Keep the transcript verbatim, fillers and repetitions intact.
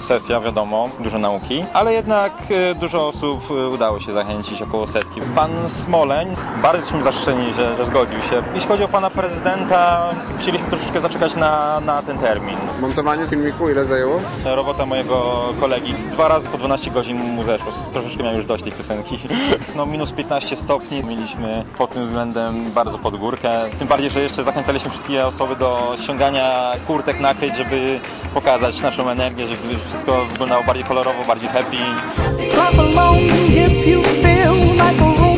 sesja, wiadomo, dużo nauki, ale jednak dużo osób udało się zachęcić, około setki. Pan Smoleń, bardzo jesteśmy zaszczyceni, że, że zgodził się. Jeśli chodzi o pana prezydenta, chcieliśmy troszeczkę zaczekać na, na ten termin. Montowanie filmiku ile zajęło? Robota mojego kolegi, dwa razy po dwanaście godzin mu zeszło, troszeczkę miał już dość tej piosenki. No minus piętnaście stopni, mieliśmy pod tym względem bardzo pod górkę. Tym bardziej, że jeszcze zachęcaliśmy wszystkie osoby do ściągania kurtek, nakryć, żeby pokazać naszą energię, żeby wszystko wyglądało bardziej kolorowo, bardziej happy. Clap along if you feel like a